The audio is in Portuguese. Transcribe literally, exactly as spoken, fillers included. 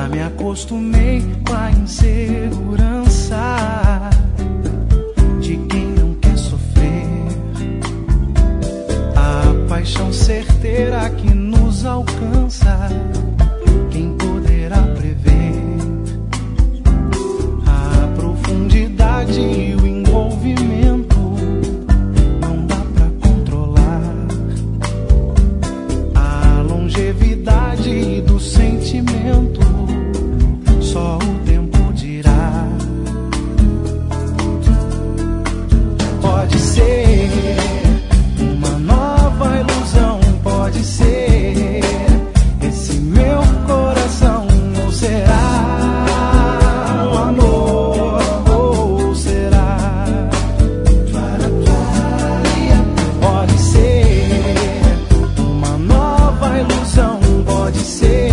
Já me acostumei com a insegurança de quem não quer sofrer. A paixão certeira que nos alcança, quem poderá prever? A profundidade e o envolvimento não dá pra controlar. A longevidade do sentimento só o tempo dirá. Pode ser uma nova ilusão, pode ser esse meu coração, ou será o amor, ou será? Pode ser uma nova ilusão, pode ser